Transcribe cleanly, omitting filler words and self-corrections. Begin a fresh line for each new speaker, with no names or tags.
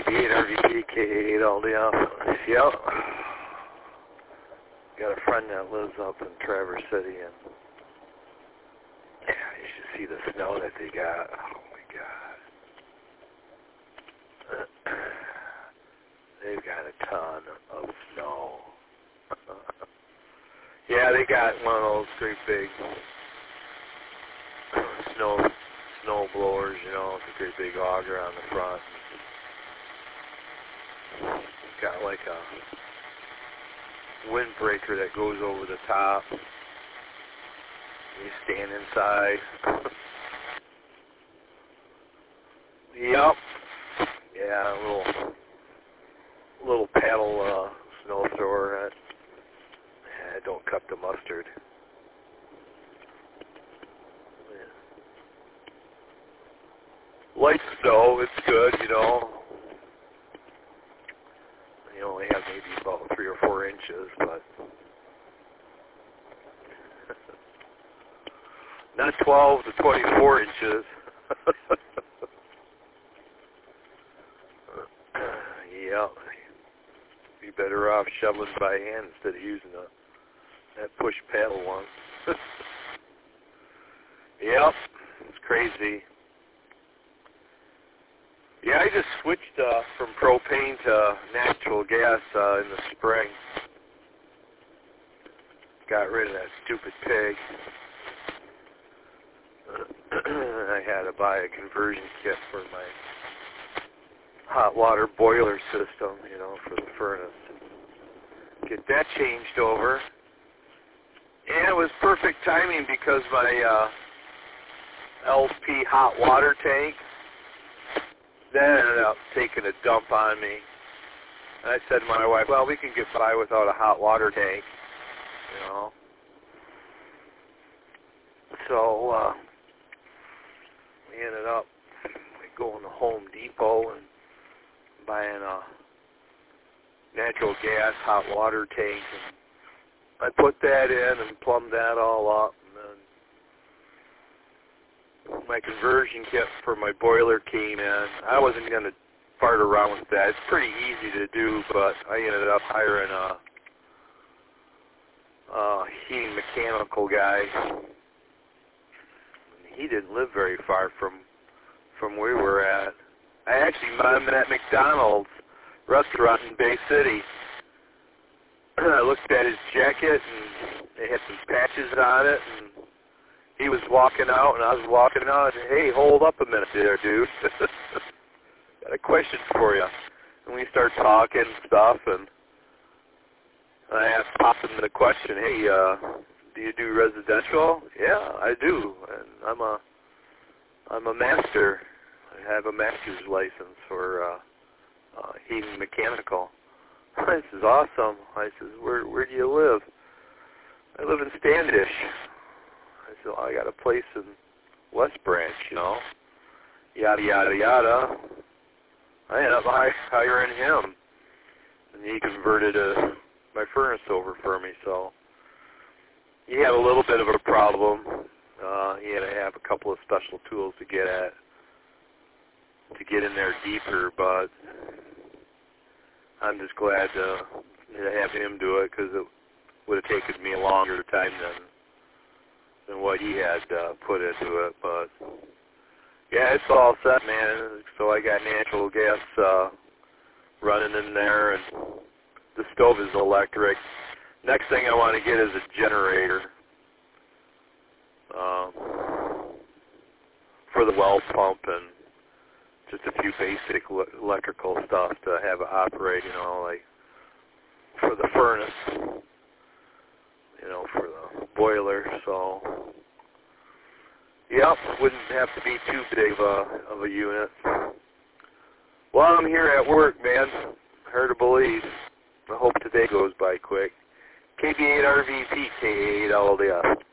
KB8 RVP, K8 all the office. Yep. Got a friend that lives up in Traverse City, and yeah, you should see the snow that they got. Oh my God. They've got a ton of snow. Yeah, they got one of those great big snow blowers, you know, with a great big auger on the front. It's got like a windbreaker that goes over the top. You stand inside. Yep. Yeah, a little paddle snow thrower. Don't cut the mustard. Light snow, it's good, you know. You only have maybe about 3 or 4 inches, but not 12 to 24 inches. Yeah, be better off shoveling by hand instead of using that push paddle one. Yep, it's crazy. Yeah, I just switched from propane to natural gas in the spring. Got rid of that stupid pig. I had to buy a conversion kit for my hot water boiler system, you know, for the furnace. Get that changed over. And it was perfect timing because my LP hot water tank, that ended up taking a dump on me. And I said to my wife, well, we can get by without a hot water tank, you know. So we ended up going to Home Depot and buying a natural gas hot water tank. And I put that in and plumbed that all up. My conversion kit for my boiler came in. I wasn't going to fart around with that. It's pretty easy to do, but I ended up hiring a heating mechanical guy. He didn't live very far from where we were at. I actually met him at McDonald's restaurant in Bay City. I looked at his jacket, and it had some patches on it, and he was walking out, and I was walking out, and hey, hold up a minute there, dude. Got a question for you. And we start talking and stuff, and I popped him the question, hey, do you do residential? Yeah, I do, and I'm a master. I have a master's license for heating mechanical. This is awesome. I says, where do you live? I live in Standish. I said, well, I got a place in West Branch, you know. Yada, yada, yada. I ended up hiring him. And he converted my furnace over for me, so he had a little bit of a problem. He had to have a couple of special tools to get in there deeper, but I'm just glad to have him do it because it would have taken me a longer time than what he had put into it. But yeah, it's all set, man. So I got natural gas running in there, and the stove is electric. Next thing I want to get is a generator for the well pump and just a few basic electrical stuff to have it operate, you know, like for the furnace, you know, for the boiler. So, yep, wouldn't have to be too big of a unit. Well, I'm here at work, man. Hard to believe. I hope today goes by quick. KB8 RVP, K8 LDF.